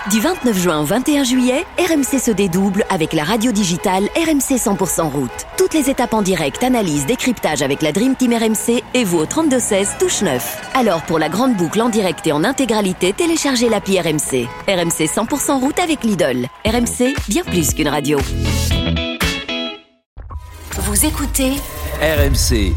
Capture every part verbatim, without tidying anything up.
Du vingt-neuf juin au vingt et un juillet, R M C se dédouble avec la radio digitale R M C cent pour cent route. Toutes les étapes en direct, analyse, décryptage avec la Dream Team R M C et vous au trente-deux seize, touche neuf. Alors pour la grande boucle en direct et en intégralité, téléchargez l'appli R M C. R M C cent pour cent route avec Lidl. R M C, bien plus qu'une radio. Vous écoutez R M C.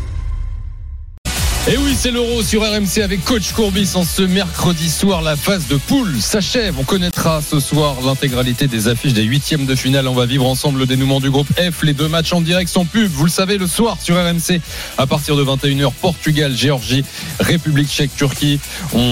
Et oui, c'est l'Euro sur R M C avec Coach Courbis. En ce mercredi soir, la phase de poule s'achève. On connaîtra ce soir l'intégralité des affiches des huitièmes de finale. On va vivre ensemble le dénouement du groupe F. Les deux matchs en direct sans pub, vous le savez, le soir sur R M C à partir de vingt et une heures. Portugal, Géorgie, République tchèque, Turquie.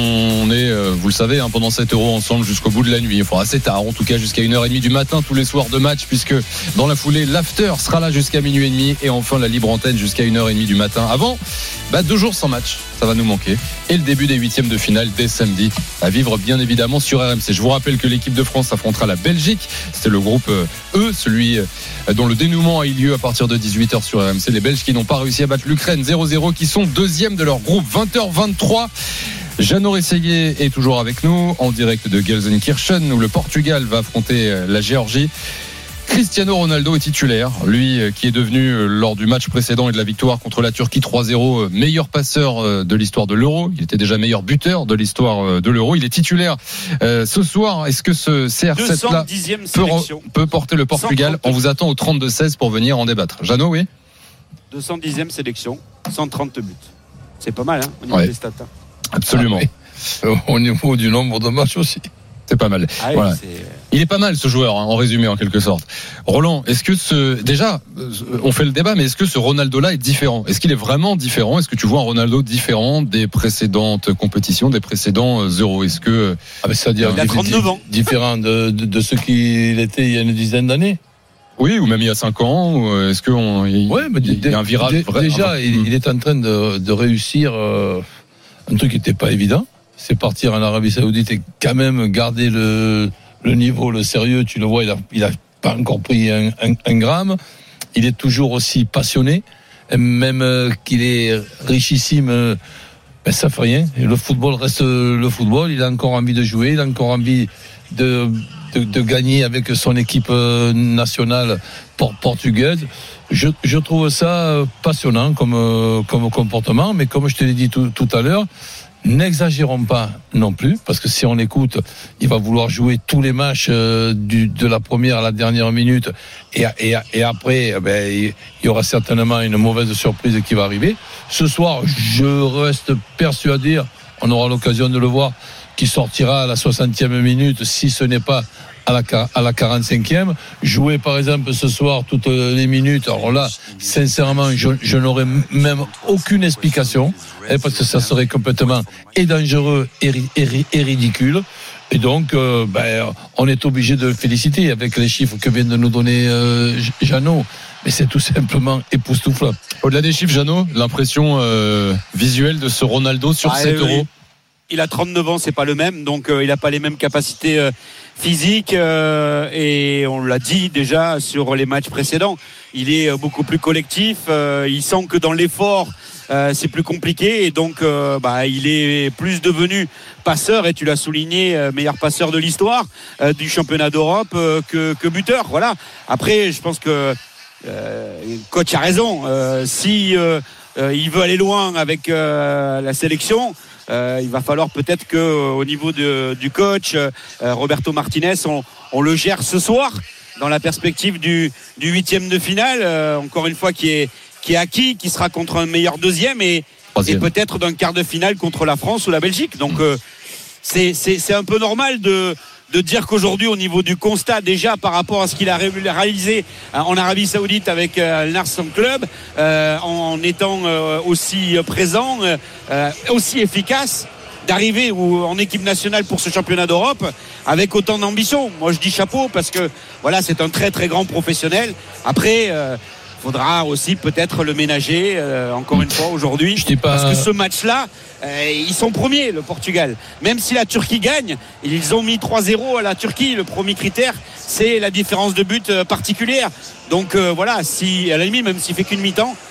On est, vous le savez, hein, pendant cet Euro ensemble jusqu'au bout de la nuit. Il faudra assez tard, en tout cas jusqu'à une heure trente du matin tous les soirs de match, puisque dans la foulée, l'after sera là jusqu'à minuit et demi et enfin la libre antenne jusqu'à une heure trente du matin. Avant, bah, deux jours sans match, ça va nous manquer. Et le début des huitièmes de finale dès samedi, à vivre bien évidemment sur R M C. Je vous rappelle que l'équipe de France affrontera la Belgique. C'était le groupe E, celui dont le dénouement a eu lieu à partir de dix-huit heures sur R M C. Les Belges qui n'ont pas réussi à battre l'Ukraine zéro zéro, qui sont deuxième de leur groupe. vingt heures vingt-trois. Jeannot Rességuier est toujours avec nous en direct de Gelsenkirchen où le Portugal va affronter la Géorgie. Cristiano Ronaldo est titulaire, lui qui est devenu lors du match précédent et de la victoire contre la Turquie trois zéro meilleur passeur de l'histoire de l'Euro. Il était déjà meilleur buteur de l'histoire de l'Euro. Il est titulaire euh, ce soir. Est-ce que ce C R sept là peut, peut porter le Portugal? cent trente. On vous attend au trente-deux seize pour venir en débattre. Jeannot, oui. deux cent dixième sélection, cent trente buts. C'est pas mal, hein, au niveau ouais. des stats. Hein. Absolument. Ah, oui. Au niveau du nombre de matchs aussi. C'est pas mal. Ah oui, voilà. c'est... Il est pas mal ce joueur, hein, en résumé en quelque sorte. Roland, est-ce que ce déjà, on fait le débat, mais est-ce que ce Ronaldo-là est différent? Est-ce qu'il est vraiment différent? Est-ce que tu vois un Ronaldo différent des précédentes compétitions, des précédents Euros? Est-ce que ah, c'est-à-dire il a trente-neuf ans, différent de, de, de ce qu'il était il y a une dizaine d'années? Oui, ou même il y a cinq ans. Ou est-ce qu'on il, ouais, mais il y a un virage d- vrai, déjà, un... il, il est en train de, de réussir euh, un truc qui n'était pas évident. C'est partir en Arabie Saoudite et quand même garder le, le niveau, le sérieux. Tu le vois, il a, il a pas encore pris un, un, un gramme. Il est toujours aussi passionné, même euh, qu'il est richissime. Euh, ben ça fait rien. Et le football reste le football. Il a encore envie de jouer, il a encore envie de, de, de gagner avec son équipe nationale portugaise. Je, je trouve ça passionnant comme, comme comportement, mais comme je te l'ai dit tout, tout à l'heure. N'exagérons pas non plus, parce que si on écoute, il va vouloir jouer tous les matchs euh, du, de la première à la dernière minute, et, et, et après, ben, il y aura certainement une mauvaise surprise qui va arriver. Ce soir, je reste persuadé, on aura l'occasion de le voir, qu'il sortira à la soixantième minute, si ce n'est pas à la, à la quarante-cinquième. Jouer par exemple ce soir toutes les minutes, alors là sincèrement je, je n'aurais même aucune explication, hein, parce que ça serait complètement et dangereux et, et, et ridicule. Et donc euh, ben, on est obligé de le féliciter avec les chiffres que vient de nous donner euh, Jeannot. Mais c'est tout simplement époustouflant. Au-delà des chiffres, Jeannot, l'impression euh, visuelle de ce Ronaldo sur ah, cet oui. Euro. Il a trente-neuf ans, c'est pas le même, donc euh, il n'a pas les mêmes capacités euh, physiques euh, et on l'a dit déjà sur les matchs précédents. Il est euh, beaucoup plus collectif. Euh, il sent que dans l'effort, euh, c'est plus compliqué et donc euh, bah, il est plus devenu passeur et tu l'as souligné, euh, meilleur passeur de l'histoire euh, du championnat d'Europe euh, que, que buteur. Voilà. Après, je pense que euh, le coach a raison. Euh, si euh, euh, il veut aller loin avec euh, la sélection. Euh, il va falloir peut-être que euh, au niveau de, du coach euh, Roberto Martinez on, on le gère ce soir dans la perspective du, du huitième de finale euh, encore une fois qui est, qui est acquis, qui sera contre un meilleur deuxième et, et peut-être d'un quart de finale contre la France ou la Belgique. Donc euh, c'est, c'est, c'est un peu normal de de dire qu'aujourd'hui au niveau du constat déjà par rapport à ce qu'il a réalisé en Arabie Saoudite avec euh, le Narsson Club euh, en étant euh, aussi présent euh, aussi efficace d'arriver ou en équipe nationale pour ce championnat d'Europe avec autant d'ambition. Moi je dis chapeau parce que voilà, c'est un très très grand professionnel. Après euh, faudra aussi peut-être le ménager euh, encore une fois aujourd'hui pas... parce que ce match-là euh, ils sont premiers, le Portugal, même si la Turquie gagne, ils ont mis trois zéro à la Turquie. Le premier critère c'est la différence de but euh, particulière, donc euh, voilà, si à la limite même s'il fait qu'une mi-temps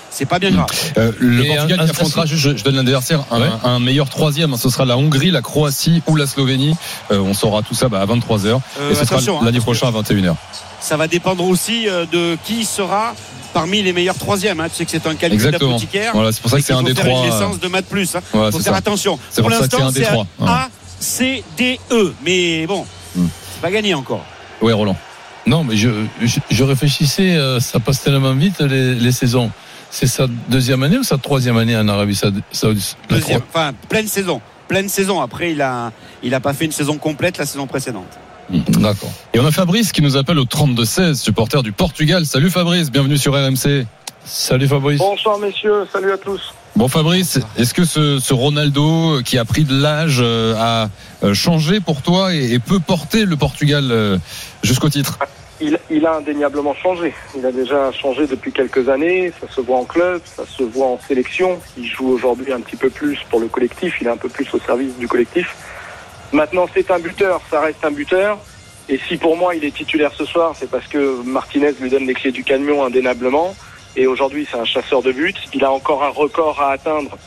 c'est pas bien grave. Euh, le Et Portugal un- qui affrontera, un- je, je donne l'adversaire, un, Ouais. un meilleur troisième. Ce sera la Hongrie, la Croatie ou la Slovénie. Euh, on saura tout ça bah, à vingt-trois heures. Euh, et ce attention, sera hein, lundi parce que- prochain à vingt et une heures. Ça va dépendre aussi euh, de qui sera parmi les meilleurs troisièmes. Hein. Tu sais que c'est un calcul Exactement. d'apothicaire. Voilà, c'est pour ça que c'est un des Il faut faire trois. une licence de maths plus. Hein. Voilà, faut c'est faire ça. attention. C'est Pour pour ça que c'est l'instant, un des c'est trois. Ouais. A, C, D, E. Mais bon, Hmm. c'est pas gagné encore. Ouais, Roland. Non, mais je, je, je réfléchissais, euh, ça passe tellement vite les, les saisons. C'est sa deuxième année ou sa troisième année en Arabie Saoudite? La Deuxième, trois- enfin, pleine saison. Pleine saison. Après, il a, il a pas fait une saison complète la saison précédente. D'accord. Et on a Fabrice qui nous appelle au trente-deux seize, supporter du Portugal. Salut Fabrice, bienvenue sur R M C. Salut Fabrice. Bonsoir messieurs, salut à tous. Bon Fabrice, est-ce que ce, ce Ronaldo qui a pris de l'âge euh, a euh, changé pour toi et, et peut porter le Portugal euh, jusqu'au titre? Il, il a indéniablement changé. Il a déjà changé depuis quelques années. Ça se voit en club, ça se voit en sélection. Il joue aujourd'hui un petit peu plus pour le collectif. Il est un peu plus au service du collectif. Maintenant, c'est un buteur. Ça reste un buteur. Et si pour moi il est titulaire ce soir, c'est parce que Martinez lui donne les clés du camion indéniablement. Et aujourd'hui, c'est un chasseur de buts. Il a encore un record à atteindre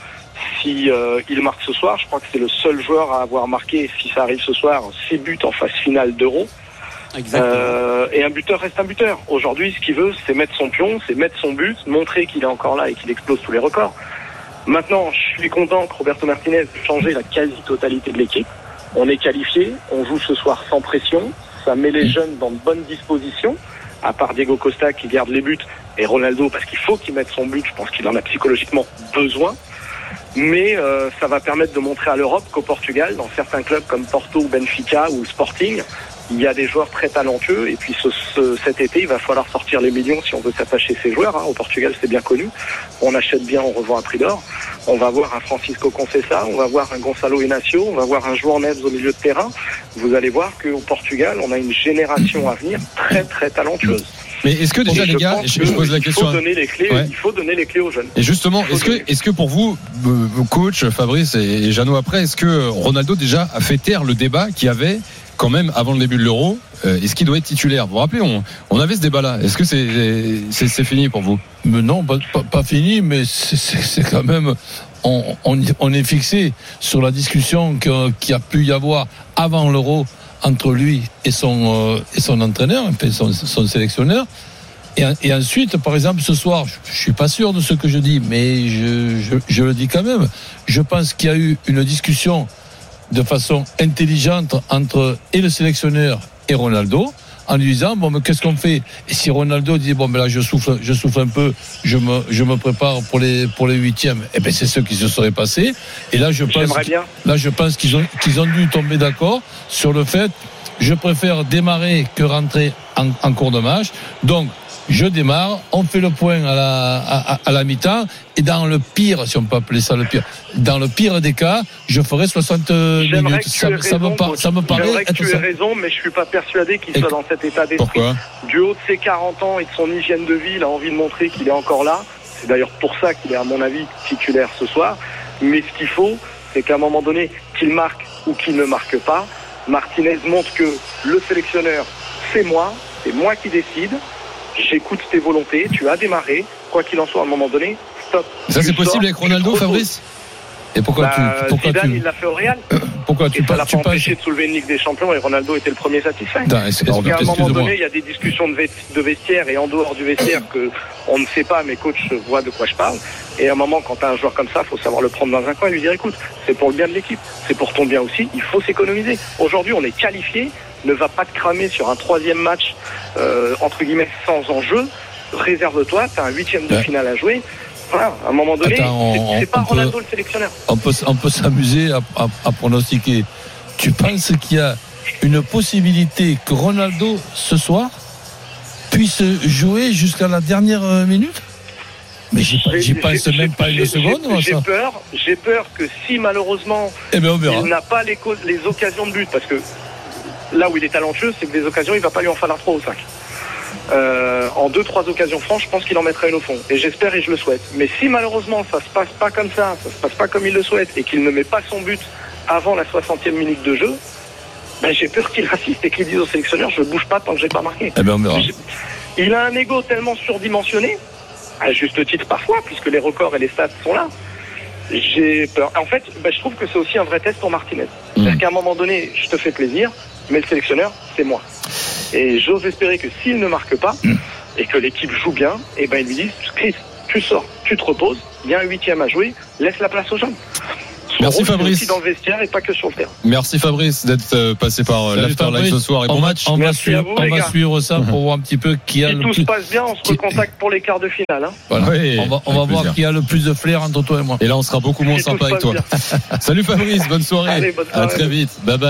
si euh, il marque ce soir. Je crois que c'est le seul joueur à avoir marqué, si ça arrive ce soir, six buts en phase finale d'Euro. Exactement. Euh, et un buteur reste un buteur. Aujourd'hui, ce qu'il veut, c'est mettre son pion, c'est mettre son but, montrer qu'il est encore là et qu'il explose tous les records. Maintenant, je suis content que Roberto Martinez ait changé la quasi-totalité de l'équipe. On est qualifié, on joue ce soir sans pression. Ça met les jeunes dans de bonnes dispositions, à part Diego Costa qui garde les buts et Ronaldo parce qu'il faut qu'il mette son but. Je pense qu'il en a psychologiquement besoin. Mais euh, ça va permettre de montrer à l'Europe qu'au Portugal, dans certains clubs comme Porto ou Benfica ou Sporting, il y a des joueurs très talentueux. Et puis ce, ce, cet été, il va falloir sortir les millions si on veut s'attacher ces joueurs. Hein. Au Portugal, c'est bien connu. On achète bien, on revend à prix d'or. On va voir un Francisco Conceição, on va voir un Gonçalo Inácio, on va voir un João Neves au milieu de terrain. Vous allez voir qu'au Portugal, on a une génération à venir très très talentueuse. Mais est-ce que déjà Et les je gars, pense je, je pose la qu'il question. faut donner les clés, Ouais. il faut donner les clés aux jeunes. Et justement, Il faut est-ce que, donner. est-ce que pour vous, euh, coach Fabrice et, et Jeannot après, est-ce que Ronaldo déjà a fait taire le débat qu'il y avait quand même avant le début de l'Euro? euh, Est-ce qu'il doit être titulaire? Vous vous rappelez, on, on avait ce débat-là. Est-ce que c'est, c'est, c'est fini pour vous? Mais non, pas, pas, pas fini, mais c'est, c'est, c'est quand même. On, on, on est fixé sur la discussion que, qu'il y a pu y avoir avant l'Euro entre lui et son, euh, et son entraîneur, enfin son, son sélectionneur. Et, et ensuite, par exemple, ce soir, je, je suis pas sûr de ce que je dis, mais je, je, je le dis quand même. Je pense qu'il y a eu une discussion de façon intelligente entre et le sélectionneur et Ronaldo, en lui disant bon mais qu'est-ce qu'on fait? Et si Ronaldo dit bon ben là je souffle je souffle un peu, je me je me prépare pour les pour les huitièmes, et ben c'est ce qui se serait passé. Et là je pense J'aimerais bien. là je pense qu'ils ont qu'ils ont dû tomber d'accord sur le fait je préfère démarrer que rentrer en, en cours de match. Donc je démarre, on fait le point à la, à, à la mi-temps, et dans le pire, si on peut appeler ça le pire, dans le pire des cas, je ferai soixante J'aimerais minutes. que tu Ça, aies ça, raison, me, par, coach. ça me paraît J'aimerais que être tu aies ça. raison, mais je suis pas persuadé qu'il Et soit dans cet état d'esprit. Pourquoi? Du haut de ses quarante ans et de son hygiène de vie, il a envie de montrer qu'il est encore là. C'est d'ailleurs pour ça qu'il est, à mon avis, titulaire ce soir. Mais ce qu'il faut, c'est qu'à un moment donné, qu'il marque ou qu'il ne marque pas, Martinez montre que le sélectionneur, c'est moi, c'est moi qui décide. J'écoute tes volontés, tu as démarré. Quoi qu'il en soit, à un moment donné, stop. Ça, Tu c'est possible sors, avec Ronaldo, tu te reposes. Fabrice? Et pourquoi Bah, tu pourquoi Zidane, tu il l'a fait au Real. pourquoi Et tu ça l'a pas tu pas passes empêché de soulever une Ligue des Champions et Ronaldo était le premier satisfait. Attends, est-ce- Donc à un moment excuse-moi. donné, il y a des discussions de, vesti- de vestiaire et en dehors du vestiaire que on ne sait pas, mais coach voit de quoi je parle. Et à un moment, quand tu as un joueur comme ça, il faut savoir le prendre dans un coin et lui dire écoute, c'est pour le bien de l'équipe, c'est pour ton bien aussi, il faut s'économiser. Aujourd'hui, on est qualifié, ne va pas te cramer sur un troisième match euh, entre guillemets sans enjeu. Réserve-toi, tu as un huitième de Ouais. finale à jouer. Voilà, à un moment donné, Attends, on- c'est, c'est pas on peut- Ronaldo le sélectionneur. On peut, on peut s'amuser à, à, à pronostiquer. Tu penses qu'il y a une possibilité que Ronaldo, ce soir, puisse jouer jusqu'à la dernière euh, minute? Mais j'y, J'ai- j'y pense j'ai- même pas j'ai- une seconde, moi, J'ai ça. peur, j'ai peur que si malheureusement Eh bien, on verra. il n'a pas les, causes- les occasions de but, parce que là où il est talentueux, c'est que des occasions, il va pas lui en falloir trois ou cinq. Euh, en deux, trois occasions franches, je pense qu'il en mettra une au fond. Et j'espère et je le souhaite. Mais si malheureusement ça se passe pas comme ça, ça se passe pas comme il le souhaite, et qu'il ne met pas son but avant la soixantième minute de jeu, ben j'ai peur qu'il insiste et qu'il dise au sélectionneur je bouge pas tant que j'ai pas marqué. Eh bien, on verra. J'ai- Il a un ego tellement surdimensionné À juste titre parfois, puisque les records et les stats sont là. J'ai peur. En fait, bah, je trouve que c'est aussi un vrai test pour Martinez. C'est-à-dire qu'à un moment donné, je te fais plaisir, mais le sélectionneur, c'est moi. Et j'ose espérer que s'il ne marque pas, mmh. et que l'équipe joue bien, et ben ils lui disent, Chris, tu sors, tu te reposes, il y a un huitième à jouer, laisse la place aux jeunes. Son Merci rôle, Fabrice. aussi dans le vestiaire et pas que sur le terrain. Merci Fabrice d'être passé par l'Afterlife ce soir et bon on match. Va, on va, Merci suivre, vous, on va suivre ça pour voir un petit peu qui a si le tout plus... se passe bien, on se qui... recontacte pour les quarts de finale. Hein. Voilà. Oui, on va, on va voir qui a le plus de flair entre toi et moi. Et là, on sera beaucoup moins si sympa avec toi. Bien. Salut Fabrice, bonne soirée. Allez, bonne soirée. À très vite. Bye bye.